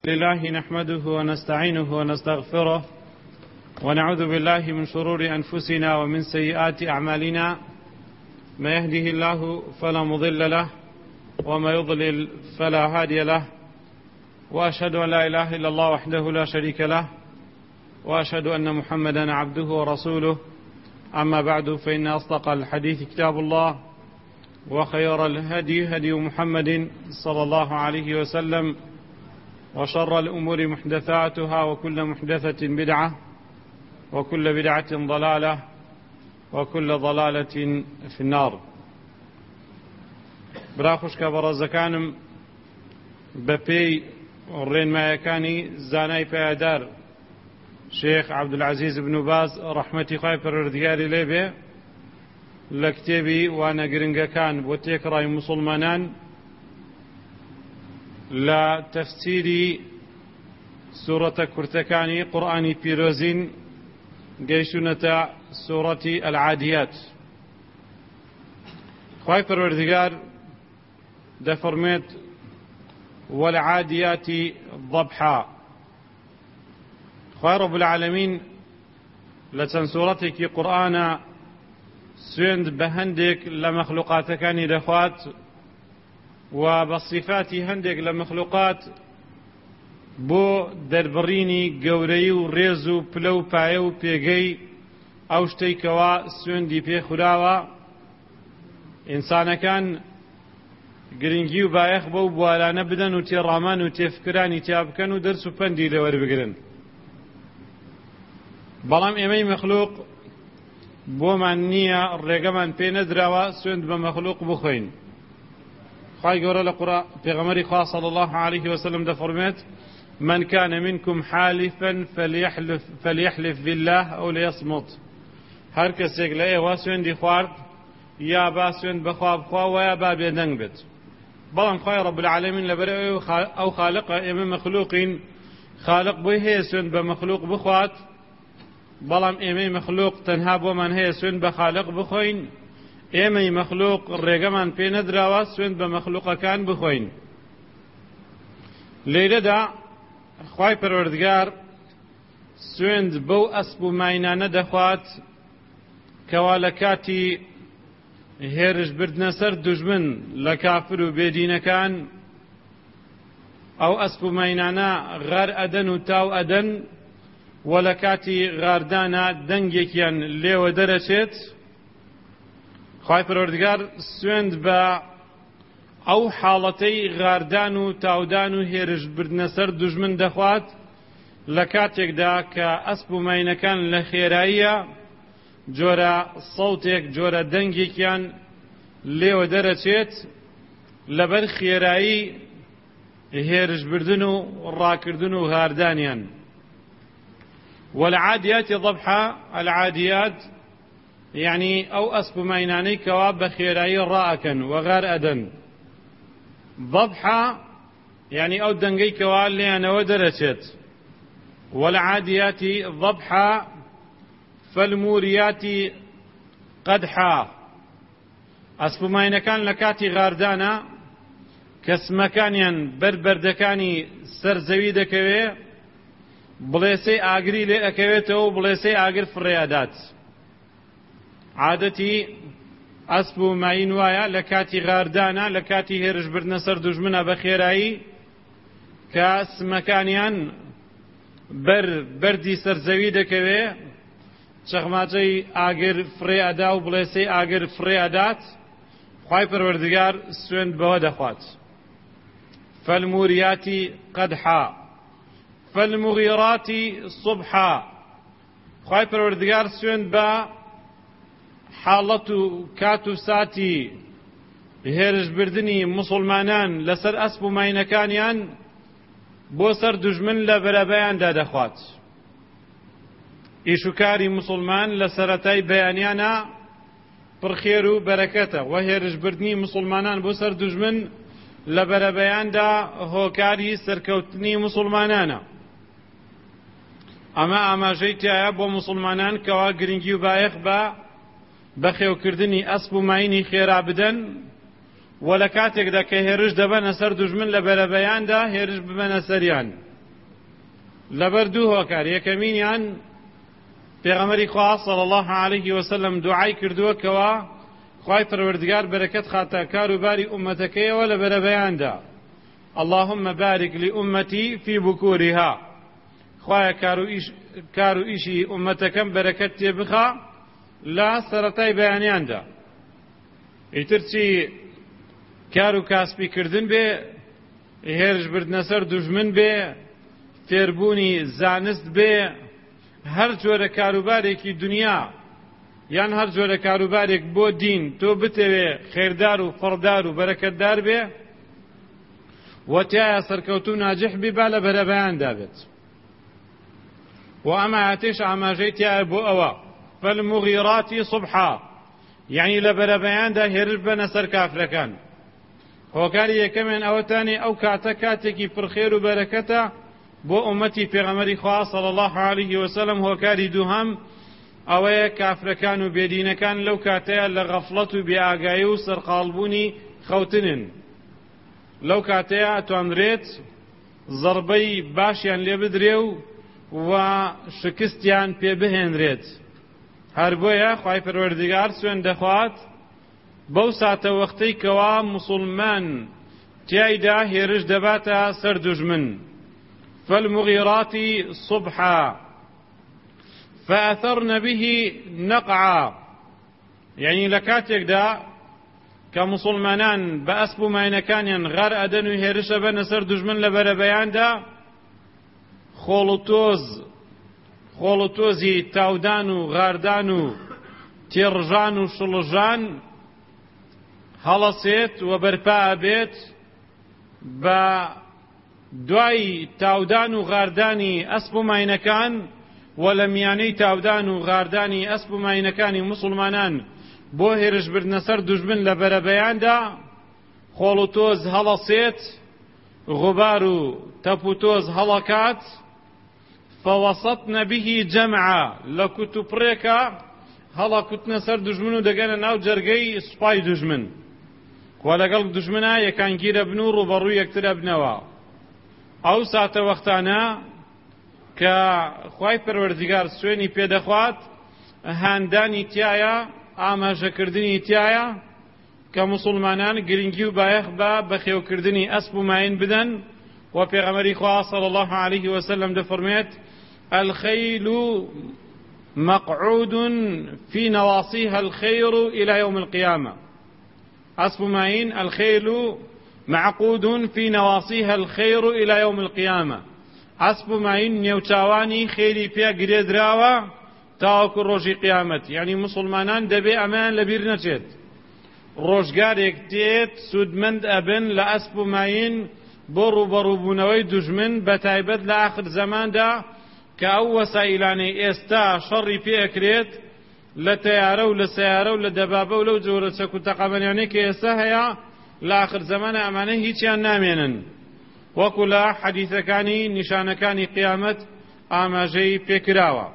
لله نحمده ونستعينه ونستغفره ونعوذ بالله من شرور أنفسنا ومن سيئات أعمالنا. ما يهده الله فلا مضل له وما يضلل فلا هادي له، وأشهد أن لا إله إلا الله وحده لا شريك له، وأشهد أن محمدا عبده ورسوله. أما بعد، فإن أصدق الحديث كتاب الله، وخير الهدي هدي محمد صلى الله عليه وسلم، وشر الأمور محدثاتها، وكل محدثة بدعة، وكل بدعة ضلالة، وكل ضلالة في النار. براخوشك برزكانم ببي ڕێن مایەکانی زانای پایدار شێخ عەبدولعەزیز بن باز ڕەحمەتی خوای پەروەردگاری لێبێ لە کتێبی وانە گرنگەکان بۆ تێکڕای موسڵمانان لە تەفسیری سوورەتە کورتەکانی قورئانی پیرۆزین گەیشتونەتە سوورەتی ئەلعادیات. خوای پەروەردگار دەفەرمێت والعاديات ضبحا. خوای رب العالمین لە چەند سوورەتێکی قورئانە سوێند بە هەندێک لە مەخلوقاتەکانی دەخوات و بە صیفاتی هەندێک لە مەخلوقات بۆ دەربڕینی گەورەی و ڕێز و پلە و پایە و پێگەی ئەو شتەی کەوا سوێندی پێ خوراوە. ئینسانەکان گرنگی و بایەخ بەو بوارانە بدەن و تێڕامان و تێفکرانی تیا بکەن و دەرس و پەندی لەوەربگرن. بەڵام ئێمەی مەخلوق بۆمان نییە، ڕێگەمان پێ نەدراوە سوێند بە مەخلوق بخۆین. خوای گەورە لە پێغەمبەری خوا صلی الله عليه وسلم دەفەرمێت من كان منكم حالفا فليحلف بالله أو ليصمت. هەر کەسێک لە ئێوە سوێندی خوارد یا با سوێند بەخوا بخوا و یا با بێدەنگ بێت. بەڵام خوای رب العالمین لەبەر ئەو خالقە، ئێمە مەخلوقین، خالق بۆی هەیە سوێند بە مەخلوق بخوات، بەڵام ئێمەی مەخلوق تەنها بۆمان هەیە سوێند بە خالق بخۆین. ئێمەی مەخلوق ڕێگەمان پێ نەدراوە سوێند بە مەخلوقەکان بخۆین. لەیلەدا خوای پەروەردگار سوێند بەو ئەسپ و ماینانە دەخوات کەوا لە کاتی هێرش بردنە سەر دوژمن لە کافر و بێدینەکان ئەو ئەسپ و ماینانە غار ئەدەن و تاو ئەدەن و لە کاتی غاردانە دەنگێکیان لێوە دەرەچێت. خوای پەروەردگار سوێند بە ئەو حاڵەتەی غاردان و تاودان و هێرش بردنە سەر دوژمن دەخوات لە کاتێکدا کە ئەسپ و ماینەکان لە خێراییە جۆرە سەوتێک جۆرە دەنگێکیان لێوە دەرەچێت لەبەر خێرایی هێرش بردن و ڕاکردن و هاردانیان. والعاديات ضبحا. العاديات يعني أو أسب مايناني كواب بخيرائي راءكا وغار أدن. ضبحا يعني أو دنقي كواب لأنا ودرشت. والعاديات ضبحا فالموريات قدحا. أسب ماينكان لكاتي غاردانا كسمكانيان بربردكاني سرزوي دكوي بڵێسەی ئاگری لێ ئەکەوێتەوە و بڵێسەی ئاگر فڕێدات. عادەتی ئەسپ و ماین وایە لە کاتی غاردانە، لە کاتی هێرش بردنە سەر دوژمنە بە خێرایی کە سمەکانیان بەردی سەرزەوی دەکەوێ، چەخماچەی ئاگر فڕێئەدا و بڵێسەی ئاگر فڕێئەدات. خوای پەروەردگار سوێند بەوە دەخوات. فالموریاتی قەدحا فالمغيرات صبحا. خوای پەروەردگار سوێند بە حاڵەت و کات و ساتی هێرش بردنی موسڵمانان لەسەر ئەسپ و ماینەکانیان بۆ سەر دوژمن لە بەرەبەیاندا دەخوات. ئیش و کاری موسڵمان لە سەرەتای بەیانیانە پڕخێر و بەرەکەتە و هێرش بردنی موسڵمانان بۆ سەر دوژمن لە بەرەبەیاندا هۆکاری سەرکەوتنی موسڵمانانە. ئەمە ئاماژەی تایە بۆ موسڵمانان کەوا گرنگی و بایەخ بە بەخێوکردنی ئەسپ و ماینی خێرا بدەن و لە کاتێکدا کە هێرش دەبەنە سەر دوژمن لە بەرەبەیاندا هێرش ببەنە سەریان. لەبەر دوو هۆکار. یەکەمینیان پێغەمبەری خوا صلی الله علیه وسلم دوعای کردووە کەوا خوای پەروەردگار بەرەکەت خاتە کاروباری ئومەتەکەیەوە لە بەرەبەیاندا. اللهم بارك لأمتي في بكورها. خوایە کار و ئیشی ئومەتەکەم بەرەکەت تێبخا لە سەرەتای بەیانیاندا. ئیتر چی کار و کاسبیکردن بێ، هێرشبردنە سەر دوژمن بێ، فێربوونی زانست بێ، هەر جۆرە کاروبارێکی دنیا یان هەر جۆرە کاروبارێک بۆ دین تۆ بتەوێ خێردار و فڕدار و بەرەکەتدار بێ و تایە سەرکەوتو ناجح بی با لە بەرەبەیاندا بێت. و ئەمە ئاتێش ئاماژەی تایە بۆ ئەوە فەالموغیڕاتی صوبحا، یعنی لە بەرەبەیاندا هێرش بەنە سەر کافرەکان. هۆکاری یەکەمیان ئەوەتانی ئەو کاتە کاتێکی پڕخێر و بەرەکەتە بۆ ئومەتی پێغەمبەری خوا صلی الله علیه وسلم. هۆکاری دووهەم ئەوەیە کافرەکان و بێدینەکان لەو کاتەیە لە غەفڵەت و بێئاگایی و سەرقاڵبوونی خەوتنن. لەو کاتەیە ئەتوانرێت زەربەی باشیان لێ بدرێ و شکستیان پێ بهێنرێت. هەر بۆیە خوای پەروەردگار سوێن دەخوات بەو ساتە وەختەی کەوا موسڵمان تیایدا هێرش دەباتە سەر دوژمن. فالمغيرات صبحا فأثرن به نقعا، يعني لكاتيك دا كمسلمانان بأسبو ماينكانيان غار أدنو هيرش بنا سر دجمن لبربيان دا خولوتوزي تاودانو غاردانو تيرجانو شلجان هەڵەسێت و بەرپا بێت بە دوای تاودان و غاردانی ئەسپ و ماینەکان و لە میانەی تاودان و غاردانی ئەسپ و ماینەکانی موسڵمانان بۆ هێرشبردنە سەر دوژمن لە بەرەبەیاندا خۆڵ و تۆز هەڵەسێت، غوبار و تەپ و تۆز هەڵەکات. فەوەسەطنە بیهی جەمعا، لە کوتوپڕێکە هەڵەکوتنە سەر دوژمن و دەگەنە ناو جەرگەی سوپای دوژمن و لەگەڵ دوژمنە یەکانگیرە بن و ڕوبەڕووی یەکترە بنەوە. ئەو ساتە وەختانە کە خوای پەروەردگار سوێنی پێدەخوات هاندانی تایە، ئاماژەکردنی تایە کە موسڵمانان گرنگی و بایەخ بە بەخێوکردنی ئەسپ و ماین بدەن. و پێغەمبەری خوا صلی الله علیه وسلم دەفەرمێت الخیل مقعود في نواصيها الخير إلى يوم القيامة. أسب ماين الخيل معقود في نواصيها الخير إلى يوم القيامة. أسب ماين نيوتاواني خيري فيها قريد راوة تاوك روجي قيامت، يعني مسلمانان دبي أمان لبير نجد روجگار يكتيت سودمند أبن لأسب ماين برو بنوي دجمن بتايبت لآخر زمان دا كأو وسائلاني استا شري في اكريت لتيارة ولسيارة ولدبابة ولو جورة سكو تقابل يعني كيستا هيا لآخر زمان امانه هيتيان نامينن وكلا حديث كاني نشان كاني قيامت آماجي بكراوة.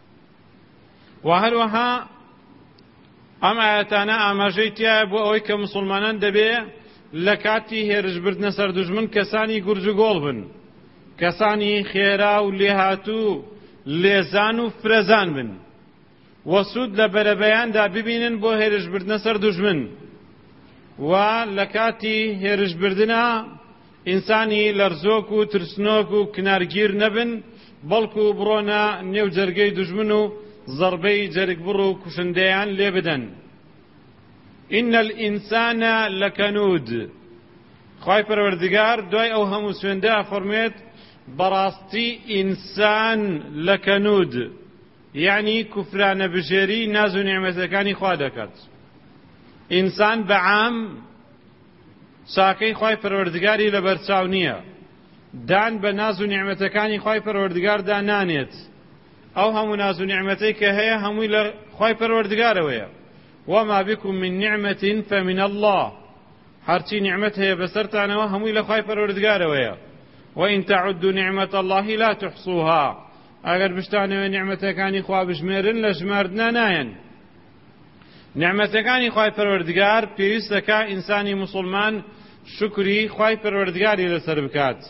وهروها اما آياتانا آماجي تياب وأويك مسلمانان دبي لكاتي هيرج بردنا سر دجمن كساني گرج گول بن، کەسانی خێرا و لێهاتوو لێزان و فرەزان بن و سوود لە بەرەبەیاندا ببینن بۆ هێرشبردنە سەر دوژمن. و لە کاتی هێرشبردنە ئینسانی لەرزۆک و ترسنۆک و کنارگیر نەبن، بەڵکو بڕۆنە نێو جەرگەی دوژمن و زەربەی جەرگبڕ و کوشندەیان لێ بدەن. إن الإنسان لكنود. خوای پەروەردگار دوای ئەو هەموو سوێندە فەرموێت بەڕاستی ئینسان لەکەنود، یعنی کوفرانە بژێری ناز و نیعمەتەکانی خوا دەکات. ئینسان بەعام چاکەی خوای پەروەردگاری لەبەرچاو نییە، دان بە ناز و نیعمەتەکانی خوای پەروەردگاردا نانێت. ئەو هەموو ناز و نیعمەتەی کە هەیە هەمووی لە خوای پەروەردگارەوەیە. وما بكم من نعمة فمن الله. هرچی نعمت هەیە بەسەرتانەوە هەمووی لە خوای پەروەردگارەوەیە. وإن تعدوا نعمة الله لا تحصوها. ئەگەر بشتانەوە نعمەتەکانی خوا بژمێرن لە ژماردنا نایەن. نعمەتەکانی خوای پەروەردگار پێویستەکە ئینسانی موسڵمان شکری خوای پەروەردگاری لەسەر بکات.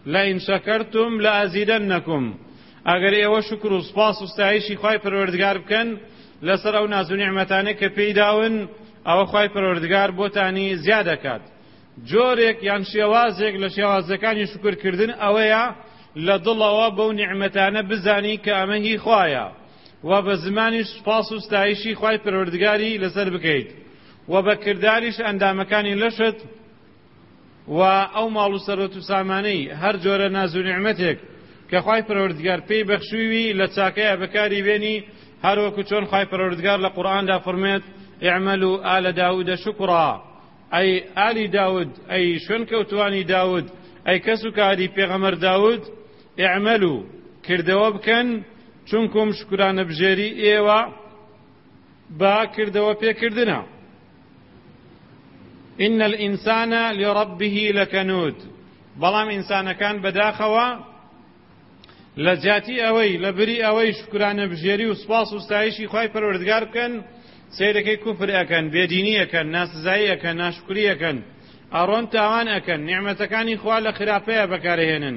لئن شەکەرتم لەئەزیدەنەکم ئەگەر ئێوە شکر و سوپاس و ستایشی خوای پەروەردگار بکەن لەسەر ئەو ناز و نیعمەتانەی کە پێی داون ئەوە خوای پەروەردگار بۆتانی زیاد دەکات. جۆرێک یان شێوازێک لە شێوازەکانی شکرکردن ئەوەیە لە دڵەوە بەو نیعمەتانە بزانی کە ئەمە هی خوایە و بە زمانی سوپاس و ستایشی خوای پەروەردگاری لەسەر بکەیت و بە کرداریش ئەندامەکانی لەشت و ئەو ماڵ و سەرۆت و سامانەی هەر جۆرە ناز و نیعمەتێک کە خوای پەروەردگار پێی بەخشووی لە چاکەیە بەکاری بێنی هەروەکو چۆن خوای پەروەردگار لە قورئاندا فەرمێت اعملوا آل داود شکرا ئەی ئالی داود ئەی شوێنکەوتوانی داود ئەی کەس و کاری پێغەمبەر داود اعملوا کردەوە بکەن چونکم شکرانە بژێری ئێوە با کردەوە پێکردنە. إن الإنسان لربه لكنود بەڵام ئینسانەکان بەداخەوە لە جاتی ئەوەی لە بری ئەوەی شکرانە بژێری و سوپاس و ستایشی خوای پەروەردگار بکەن سەیرەکەی کوفر ئەکەن بێدینی ئەکەن ناسزایی ئەکەن ناشکری ئەکەن ئەڕۆن تاوان ئەکەن نیعمەتەکانی خوا لە خراپەیە بەکارهێنن.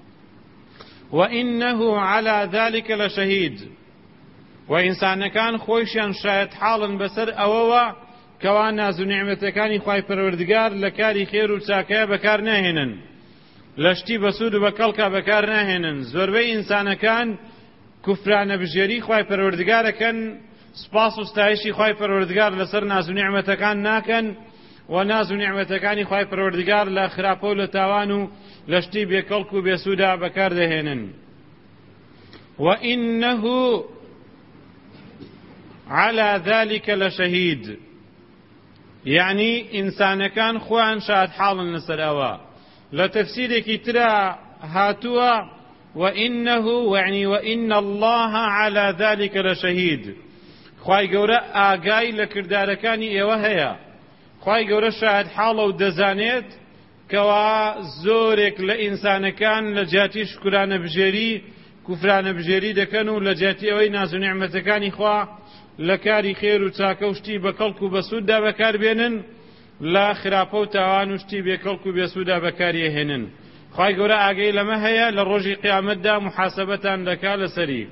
وإنه على ذلك لشهيد وإنسانەکان خۆیشیان شایەت حاڵن بەسەر ئەوەوە کەوا ناز و نیعمەتەکانی خوای پەروەردگار لە کاری خێر و چاکەیە بەکار ناهێنن لە شتی بەسوود و بەکەڵکە بەکار ناهێنن. زۆربەی ئینسانەکان کوفرانە بژێری خوای پەروەردگارەکەن سپاس و ستایشی خوای پەروەردگار لەسەر ناز و نیعمەتەکان ناکەن و ناز و نیعمەتەکانی خوای پەروەردگار لە خراپە و لە تاوان و لە شتی بێکەڵک و بێسوودا بەکار دەهێنن. وإنه على ذلك لشهيد يعني ئینسانەکان خۆیان شاد حاڵن لەسەر ئەوە. لە تەفسیرێکی ترا هاتووە وإنه يعني وإن الله على ذلك لشهيد خوای گەورە ئاگای لە کردارەکانی ئێوە هەیە. خوای گەورە شاهد حاڵە و دەزانێت کەوا زۆرێک لە ئینسانەکان لە جیاتی شکرانە بژێری کوفرانە بژێری دەکەن و لە جیاتی ئەوەی ناز و نیعمەتەکانی خوا لە کاری خێر و چاکە و شتی بەکەڵک و بەسووددا بەکاربێنن لە خراپە و تاوان و شتی بێکەڵک و بێسووددا بەکاریهێنن. خوای گەورە ئاگەی لەمە هەیە لە ڕۆژی قیامەتدا محاسەبەتان دەکا لەسەری.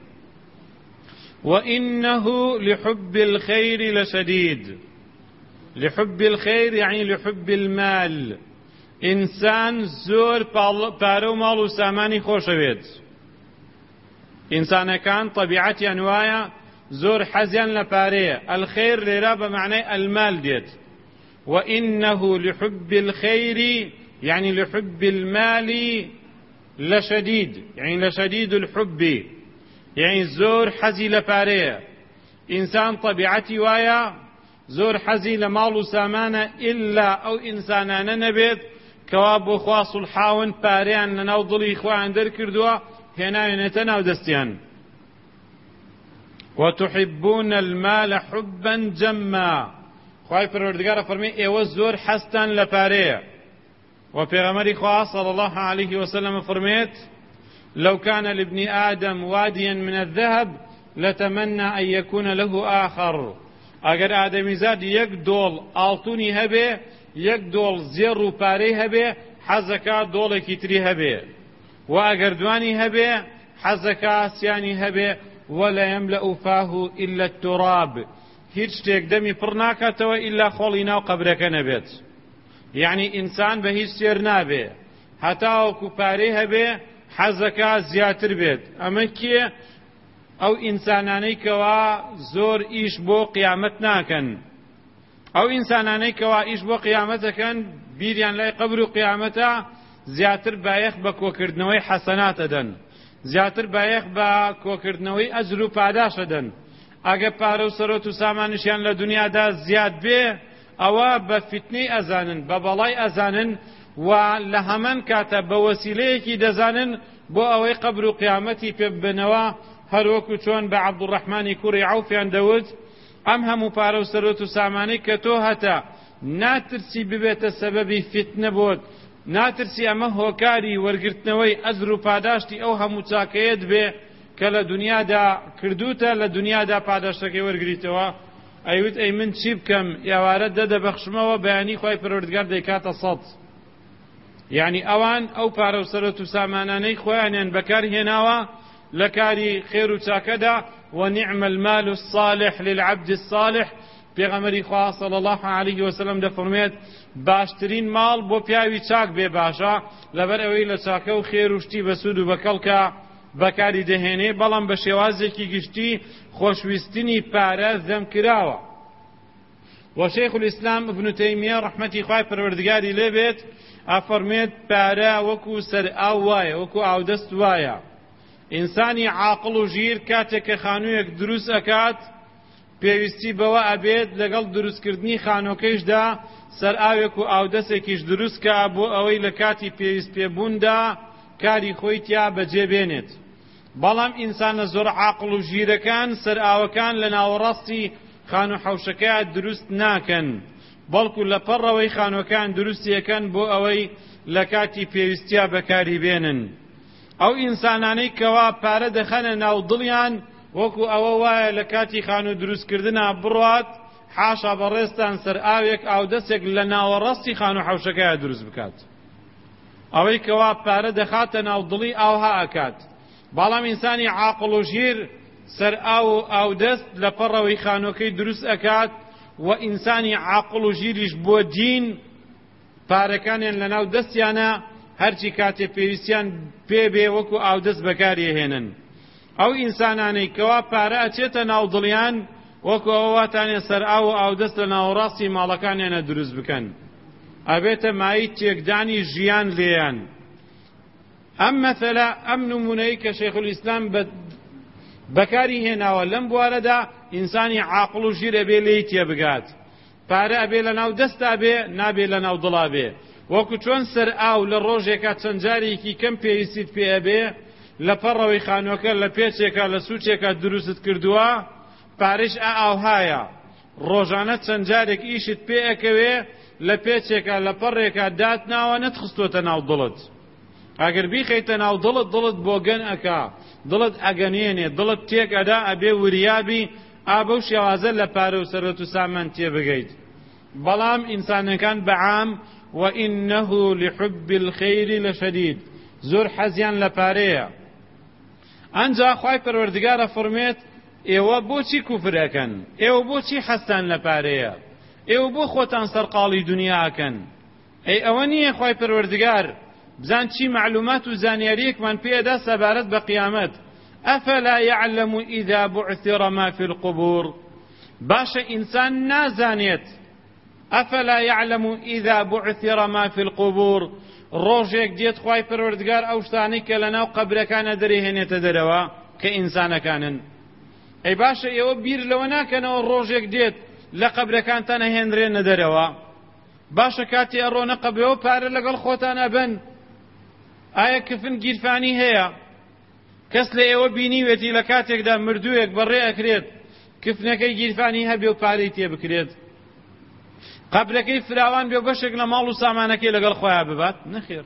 وإنه لحب الخير لشديد لحب الخير يعني لحب المال إنسان زور پارە و ماڵ و سامانی خۆشەوێت. ئینسانەکان طبیعەتی ئەنوایە زۆر حەزیان لە پارەیە. الخير لێرە بە معنای المال دێت. وإنه لحب الخير يعني لحب المال لشديد يعني لشديد الحب يعني زۆر حەزی لە پارەیە. ئینسان طبیعەتی وایە زۆر حەزی لە ماڵ و سامانە ئللا ئەو ئینسانانە نەبێت کەوا بۆ خوا سوڵحاون پارەیان لەناو دڵی خۆیان دەرکردووە هێناوێنێتە ناو دەستیان. وتحبون المال حبا جما خوای پەروەردگارە فەرمێ ئێوە زۆر حەستان لە پارەیە. و پێغەمبەری خوا صلی الله عليه وسلم فەرمێت لو كان لابن آدم واديا من الذهب لتمنى أن يكون له آخر ئەگەر ئادەمیزاد یەک دۆڵ ئاڵتونی هەبێ یەک دۆڵ زێڕ و پارەی هەبێ حەزەکە دۆڵێکی تری هەبێ و ئەگەر دوانی هەبێ حەزەکە سیانی هەبێ ولا يملأ فاه إلا التراب هیچ شتێک دەمی پڕ ناکاتەوە ئیلا خۆڵی ناو قەبرەکە نەبێت. یعنی ئینسان بە هیچ سێر نابێ هەتاوەکو پارەی هەبێ حەزەکە زیاتر بێت. ئەمە کێ؟ ئەو ئینسانانەی کەوا زۆر ئیش بۆ قیامەت ناکەن. ئەو ئینسانانەی کەوا ئیش بۆ قیامەت دەکەن بیریان لای قەبر و قیامەتە زیاتر بایەخ بە کۆکردنەوەی حەسەنات دەدەن زیاتر بایەخ بە کۆکردنەوەی ئەجر و پاداش دەدەن. ئەگە پارە و سەرۆت و سامانشیان لە دنیادا زیاد بێ ئەوە بە فتنەی ئەزانن بە بەڵای ئەزانن و لە هەمان کاتە بە وەسیلەیەکی دەزانن بۆ ئەوەی قەبر و قیامەتی پێ ببنەوە هەروەکو چۆن بە عەبدوڕەحمانی کوڕی عەوفیان دەوت ئەم هەموو پارە و سەرۆت و سامانەی کە تۆ هەتا ناترسی ببێتە سەبەبی فتنە بۆت ناترسی ئەمە هۆکاری وەرگرتنەوەی ئەجر و پاداشتی ئەو هەموو چاکەیەت بێ کە لە دنیادا کردوتە لە دنیادا پاداشتەکەی وەرگریتەوە ئەیوت ئەی من چی بکەم ئێوارە دەدەبەخشمەوە بەیانی خوای پەروەردگار دەیکاتە سەد یعنی ئەوان ئەو پارە و سەرەت و سامانانەی خۆیانیان بەکارهێناوە لە کاری خێر و چاکەدا ونعم المال الصالح للعبد الصالح پێغەمبەری خوا صلی الله علیه وسلم دەفەرمێت باشترین ماڵ بۆ پیاوی چاک بێ باشە لەبەر ئەوەی لە چاکە و خێر و شتی بەسوود و بەکەڵکە بەکاری دەهێنێ بەڵام بە شێوازێکی گشتی خۆشویستنی پارە ذەم کراوە. وشيخ الإسلام ابن تيمية رحمة خوای پروردگاری لێبێت ئەفەرمێت پارە وەکو سەر ئاو وایە وەکو ئاودەست وایە. ئینسانی عاقڵ و ژیر کاتێک کە خانوویەک دروست ئەکات پێویستی بەوە ئەبێت لەگەڵ دروستکردنی خانۆکەیشدا سەر ئاوێک و ئاودەستێکیش دروستکە بۆ ئەوەی لە کاتی پێویست پێبووندا کاری خۆی تیا بەجێبێنێت. بەڵام ئینسانە زۆر عاقڵ و ژیرەکان سەر ئاوەکان لە ناوەڕاستی خانو حوشەکە دروست ناکەن بەڵکو لە پەڕەوەی خانۆکان دروستیەکەن بۆ ئەوەی لە کاتی پێویستیا بەکاری بێنن. ئەو ئینسانانەی کەوا پارە دەخەنە ناو دڵیان وەکو ئەوە وایە لە کاتی خانوو دروستکردنا بڕات حاشا بەڕێستان سەر ئاوێک ئاودەستێک لە ناوەڕاستی خانوو حوشەکەیە دروست بکات. ئەوەی کەوا پارە دەخاتە ناو دڵی ئاوها ئەکات. بەڵام ئینسانی عاقڵ و ژیر سەر ئاو و ئاودەست لە پەڕەوەی خانۆکەی دروست ئەکات و ئینسانی عاقڵ و ژیریش بۆ دین پارەکانیان لە ناو دەستیانە هەرچی کاتێ پێویستیان پێبێ وەکو ئاودەست بەکارهێنن. ئەو ئینسانانەی کەوا پارە ئەچێتە ناو دڵیان وەکو ئەوە واتانێ سەر ئاو و ئاودەست لە ناوەڕاستی ماڵەکانیانە دروست بکەن ئەبێتە مای تێکدانی ژیان لێیان. ئەم مەثەلە ئەم نمونەی کە شەیخ الئیسلام بەکاری هێناوە لەم بوارەدا ئینسانی عاقڵ و ژیر ئەبێ لێی تێبگات. پارە ئەبێ لە ناو دەستا بێ نابێ لە ناو دڵا بێ. وەکو چۆن سەر ئاو لە ڕۆژێکە چەند جارێکی کەم پێویستیت پێ ئەبێ لە پەڕەوەی خانۆکە لە پێچێکە لە سوچێکە دروست کردووە پارەش ئاوهایە ڕۆژانە چەند جارێک ئیشت پێ ئەکەوێ لە پێچێکە لە پەڕێکە داتناوە نەتخستۆتە ناو دڵت. ئەگەر بیخەیتە ناو دڵت دڵت بۆ گەن ئەکا دڵت ئەگەنێنێ دڵت تێک ئەدا ئەبێ وریابی ئابە و شێوازە لە پارە و سەرەت و سامان تێبگەیت. بەڵام ئینسانەکان بەعام وإنه لحب الخير لشديد زۆر حەزیان لە پارەیە. ئەنجا خوای پەروەردگارە فەرمێت ئێوە بۆچی کوفر ئەکەن؟ ئێوە بۆچی حەستان لە پارەیە؟ ئێوە بۆ خۆتان سەرقاڵی دنیا ئەکەن؟ ئەی ئەوە نییە خوای پەروەردگار بزان چی معلومات و زانیاریەکمان پێدا سەبارەت بە قیامەت. ئەفەلا یعلم ئیذا بعثر ما في القبور باشە ئینسان نازانێت ئەفەلا یعلم ئیذا بعثر ما في القبور ڕۆژێک دێت خوای پەروەردگار ئەو شتانەی کە لەناو قەبرەکانە دەرێهێنێتە دەرەوە کە ئینسانەکانن. ئەی باشە ئێوە بیر لەوە ناکەنەوە ڕۆژێک دێت لە قەبرەکانتان هێنرێنە دەرەوە باشە کاتی ئەڕۆنە قەبرەوە پارە لەگەڵ خۆتان ئەبن. ئایا کفن گیرفانی هەیە؟ کەس لە ئێوە بینیوێتی لە کاتێکدا مردوویەک بەڕێ ئەکرێت کفنەکەی گیرفانی هەبێ و پارەی تێ بکرێت قەبرەکەی فراوان بێ و بەشێک لە ماڵ و سامانەکەی لەگەڵ خۆیان ببات؟ نەخێر.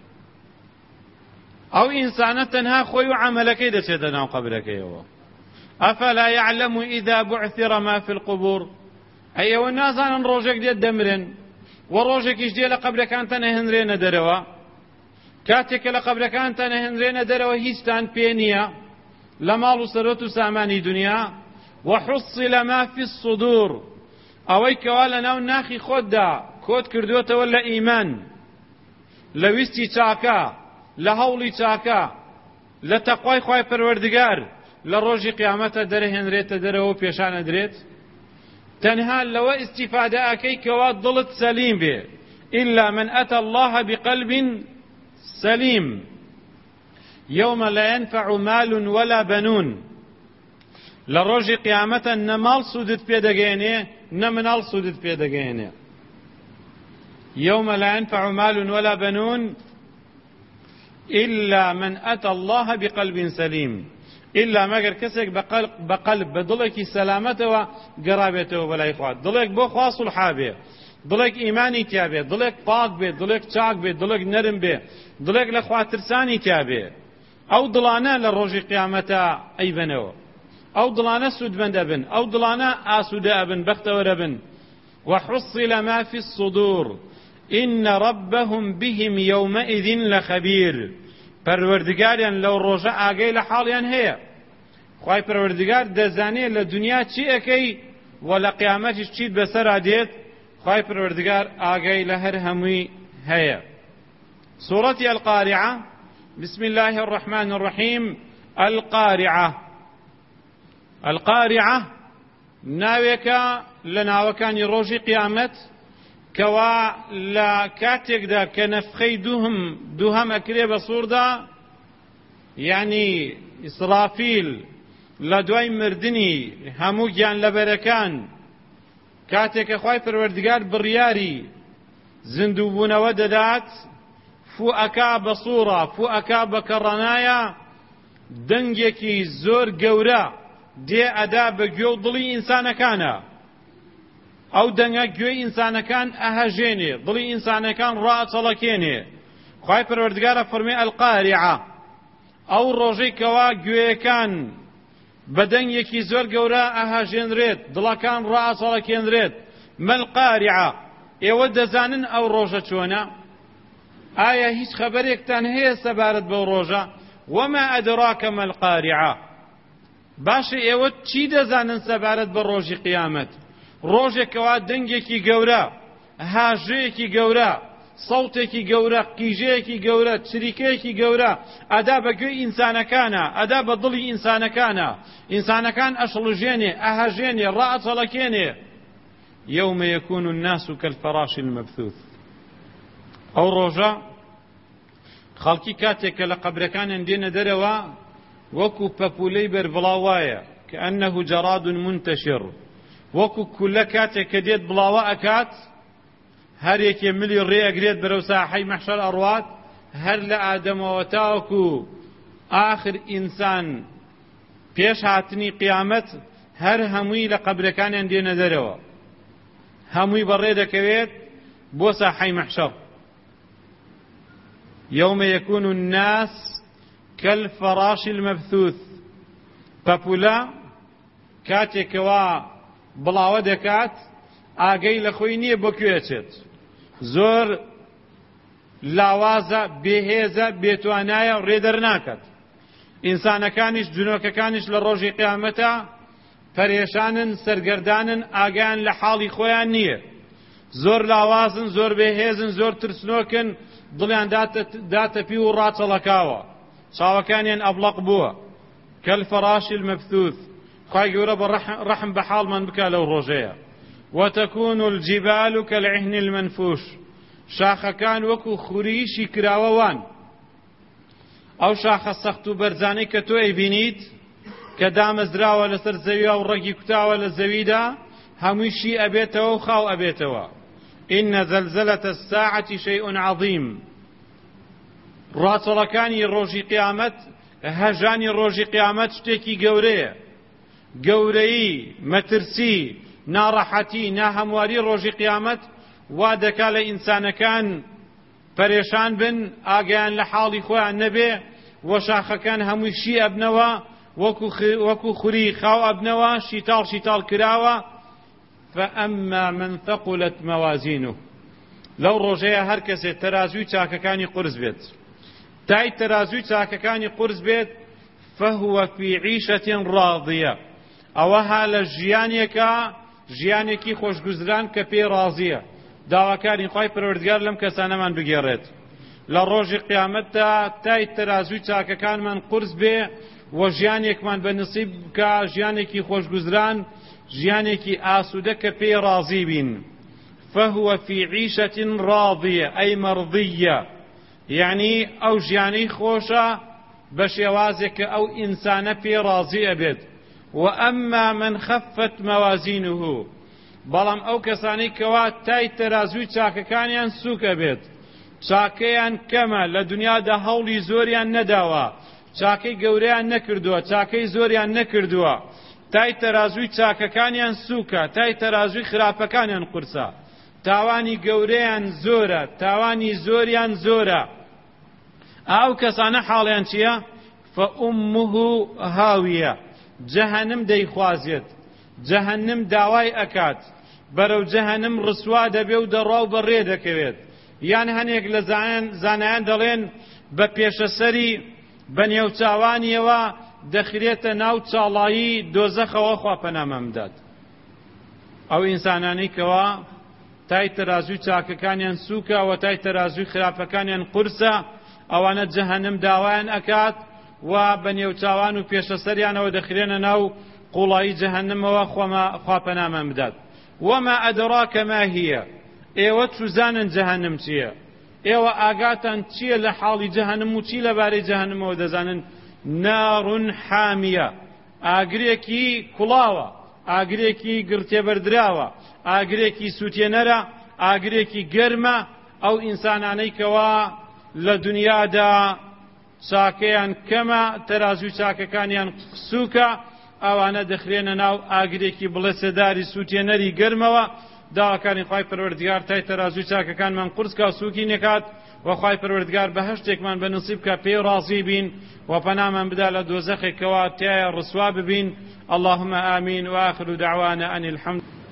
ئەو ئینسانە تەنها خۆی و عەمەلەکەی دەچێتە ناو قەبرەکەیەوە. ئەفەلا یعلم ئیذا بعثر ما في القبور ئەی ئێوە نازانن ڕۆژێک دێت دەمرن و ڕۆژێکیش دێ لە قەبرەکانتان هێنرێنە دەرەوە. کاتێکە لە قەبرەکانتان هێنرێنە دەرەوە هیچتان پێ نییە لە ماڵ و سەرۆت و سامانی دنیا. وحصل ما في الصدور ئەوەی کەوا لە ناو ناخی خۆتدا کۆت کردوێتەوە لە ئیمان لە ویستی چاکە لە هەوڵی چاکە لە تەقوای خوای پەروەردگار لە ڕۆژی قیامەتە دەرەهێنرێتە دەرەوە و پێشانە درێت. تەنها لەوە ئیستیفادە ئەکەی کەوا دڵت سەلیم بێ. إلا من أتى الله بقلب سليم يوم لا ينفع مال ولا بنون لروج قيامة نمال سودت بيدگينه نمنال سودت بيدگينه يوم لا ينفع مال ولا بنون إلا من أتى الله بقلب سليم إلا مگر كسك بقلب بدلك سلامته وقرابته ولا إخوات دلك بو خاص الحابه دڵێک ئیمانی تیابێ دڵێک پاک بێ دڵێک چاک بێ دڵێک نەرم بێ دڵێک لە خواترسانی تیابێ ئەو دڵانە لە ڕۆژی قیامەتە ئەیبنەوە ئەو دڵانە سوودمەندە بن ئەو دڵانە ئاسوودە ئەبن بەختەوەرە بن. وحصل ما في الصدور إن ربهم بهم يومئذ لخبير پروردگاریان لو ڕۆژە ئاگەی لە حاڵیان هەیە خوای پروردگار دەزانێت لە دنیا چی ئەکەی و لە قیامەتیش چیت بەسەرا دێت خوای پروردگار ئاگەی لە هەر هەمووی هەیە. سورة القارعة. بسم الله الرحمن الرحيم. القارعة. القارعة ناوێکە لە ناوەکانی ڕۆژی قیامەت کەوا لە کاتێکدا کە نەفخەی دووهەم ئەکرێ بە سووردا، یعنی ئیسرافیل لە دوای مردنی هەموو گیانلەبەرەکان کاتێکە خوای پەروەردگار بڕیاری زیندووبوونەوە دەدات، فو ئەکا بە سوورە، فو ئەکا بە کەڕەنایە، دەنگێکی زۆر گەورە دێ ئەدا بە گوێ و دڵی ئینسانەکانە. ئەو دەنگە گوێی ئینسانەکان ئەهەژێنێ، دڵی ئینسانەکان ڕائەچەڵەکێنێ. خوای پەروەردگارە فەرمێ القارعە، ئەو ڕۆژەی کەوا گوێیەکان بە دەنگێکی زۆر گەورە ئەهەژێنرێت، دڵەکان ڕائەچەڵەکێنرێت. مەلقارعە، ئێوە دەزانن ئەو ڕۆژە چۆنە؟ ئایا هیچ خەبەرێکتان هەیە سەبارەت بەو ڕۆژە؟ وما ئەدراکە مەلقارعە، باشە ئێوە چی دەزانن سەبارەت بە ڕۆژی قیامەت؟ ڕۆژێکەوە دەنگێکی گەورە، هاژەیەکی گەورە، سەوتێکی گەورە، قیژەیەکی گەورە، چریکەیەکی گەورە ئەدا بە گوێی ئینسانەکانە، ئەدا بە دڵی ئینسانەکانە، ئینسانەکان ئەشڵژێنێ، ئەهەژێنێ، ڕائەچەڵەکێنێ. يوم يكون الناس كالفراش المبثوث. ئەو ڕۆژە خەڵکی کاتێک کە لە قەبرەکانیان دێنە دەرەوە وەکو پەپولەی بەربڵاوایە كأنه جراد منتشر، وەکو کولە کاتێک کە دێت بڵاوە ئەکات هەر یەکێ ملی ڕێ ئەگرێت بەرەو ساحەی مەحشەر ئەڕوات، هەر لە ئادەمەوە تاوەکو ئاخر ئینسان پێش هاتنی قیامەت هەر هەمووی لە قەبرەکانیان دێنە دەرەوە، هەمووی بەڕێ دەکەوێت بۆ ساحەی مەحشەر. يوم يكون الناس كالفراش المبثوث. پەپولە کاتێکەوە بڵاوە دەکات ئاگەی لە خۆی نییە بۆ کوێچێت، زۆر لاوازە، بێهێزە، بێتوانایە، ڕێدەرناکات. ئینسانەکانیش جنۆکەکانیش لە ڕۆژی قیامەتە پەرێشانن، سەرگەردانن، ئاگیان لە حاڵی خۆیان نییە، زۆر لاوازن، زۆر بێهێزن، زۆر ترسنۆکن، دڵیان داتەپی و ڕاچەڵەکاوە، چاوەکانیان ئەبڵەق بووە. كالفراش المبثوث. خوای گەورە بە ڕەحم بە حاڵمان بکا لەو ڕۆژەیە. وتكون الجبال كالعهن المنفوش. شاخەکان وەکو خوریشی کراوەوان، ئەو شاخە سەخت و بەرزانەی کە تۆ ئەیبینیت کە دامەزراوە لەسەر زەویە و ڕەگی کوتاوە لە زەویدا، هەموویشی ئەبێتەوە و خاو ئەبێتەوە. إن زلزلة الساعة شيء عظيم. ڕاچەڵەکانی ڕۆژی قیامەت، هەژانی ڕۆژی قیامەت شتێکی گەورەیە، گەورەیی، مەترسی، ناڕەحەتی، ناهەمواری ڕۆژی قیامەت وا دەکا لە ئینسانەکان پەرێشان بن، ئاگیان لە حاڵی خۆیان نەبێ، وە شاخەکان هەمووی شی ئەبنەوە، وەکو خوری خاو ئەبنەوە، شیتاڵ شیتاڵ کراوە. فأما من ثقلت موازينه. لەو ڕۆژەیە هەر کەسێک تەرازوی چاکەکانی قورس بێت، تای تەرازوی چاکەکانی قورس بێت، فهو في عيشة راضية. ئەوە ها لە ژیانێکە، ژیانێکی خۆشگوزران کە پێی ڕازیە. داواکارین خوای پەروەردگار لەم کەسانەمان بگێڕێت. لە ڕۆژی قیامەتدا تای تەرازوی چاکەکانمان قورس بێ و ژیانێکمان بە نسیب بکە، ژیانێکی خۆشگوزران، ژیانێکی ئاسوودە کە پێی ڕازی بین. فهو في عيشة راضية أي مرضية، يعني أو ژیانەی خۆشە بە شێوازێک کە ئەو ئینسانە پێی ڕازی ئەبێت. وأما من خفت موازينه. بەڵام ئەو کەسانەی کەوا تای تەرازوی چاکەکانیان سووکە بێت، چاکەیان کەمە، لە دنیادا هەوڵی زۆریان نەداوە، چاکەی گەورەیان نەکردووە، چاکەی زۆریان نەکردووە، تای تەرازوی چاکەکانیان سووکە، تای تەرازوی خراپەکانیان قورسە، تاوانی گەورەیان زۆرە، تاوانی زۆریان زۆرە. ئەو کەسانە حاڵیان چییە؟ فأمه هاویە. جەهەنم دەیخوازێت، جەهەنم داوای ئەکات، بەرەو جەهەنم ڕسوا دەبێ و دەڕوا و بەڕێ دەکەوێت. یان هەنێک لە زانایان دەڵێن بە پێشەسەری بە نێوچاوانیەوە دەخرێتە ناو چاڵایی دۆزەخەوە خوا پەنامە بدات. ئەو ئینسانانەی کەوا تای تەرازوی چاکەکانیان سووکە و تای تەرازوی خراپەکانیان قورسە، ئەوانە جەهەنەم داوایان ئەکات و بە نێوچاوان و پێشەسەریانەوە دەخرێنە ناو قوڵایی جەهەنەمەوە خوا پەنامە بدات. وما ئەدراکە ما هیە، ئێوە چوزانن جەهەنەم چییە؟ ئێوە ئاگاتان چییە لە حاڵی جەهەنەم و چی لەبارەی جەهەنەمەوە دەزانن؟ نارون حامیە، ئاگرێکی کوڵاوە، ئاگرێکی گرتێبەردراوە، ئاگرێکی سووتێنەرە، ئاگرێکی گەرمە. ئەو ئینسانانەی کەوا لە دنیادا چاکەیان کەمە، تەرازوی چاکەکانیان سووکە، ئەوانە دەخرێنە ناو ئاگرێکی بڵێسەداری سووتێنەری گەرمەوە. داواکانی خوای پەروەردگار تای تەرازوی چاکەکانمان قورسکە و سووکی نەکات و خوای پەروەردگار بەهەشتێکمان بەنسیب کە پێی ڕازی بین و پەنامان بدا لە دۆزەخێکەوە تایە ڕسوا ببین. اللهم آمين وآخر دعوانا أن الحمد